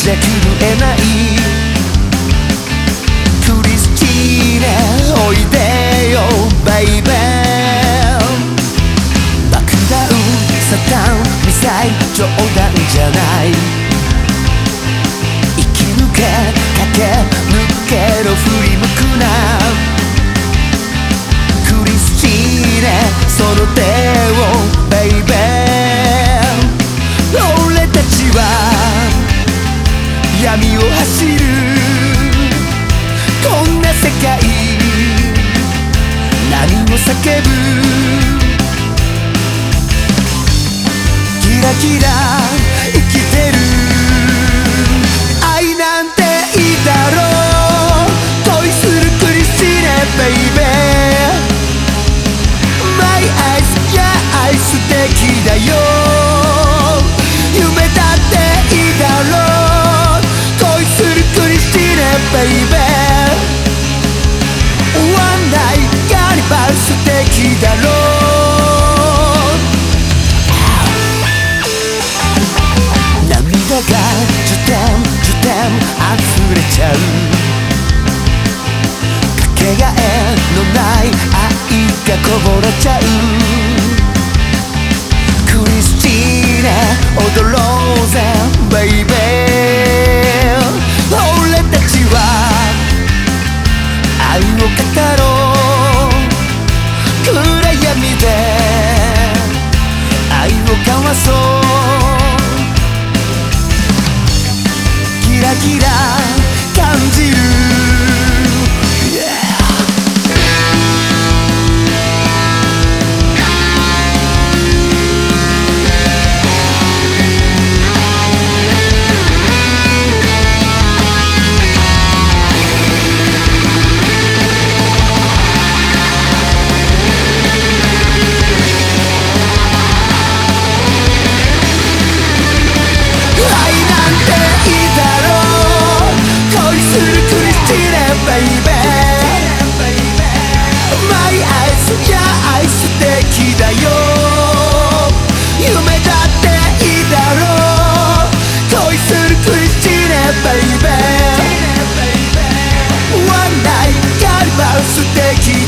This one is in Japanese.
じゃ震えないクリスチーナおいでよベイベー爆弾サタンミサイル冗談じゃない生き抜け駆け抜けろ振り向くなクリスチーナその手をベイベー俺たちは闇を走るこんな世界何を叫ぶキラキラ生きてる愛なんていいだろう恋するクリスチーナベイベー My eyes や愛素敵だよ夢だっていいだろう恋するクリスチーナベイベー One night カーニバル素敵だろう涙がジュテンジュテン溢れちゃうかけがえのない愛がこぼれちゃうクリスチーナ踊ろうぜベイベー俺たちは愛を語ろう暗闇で愛を交わそうキラキラ感じる素敵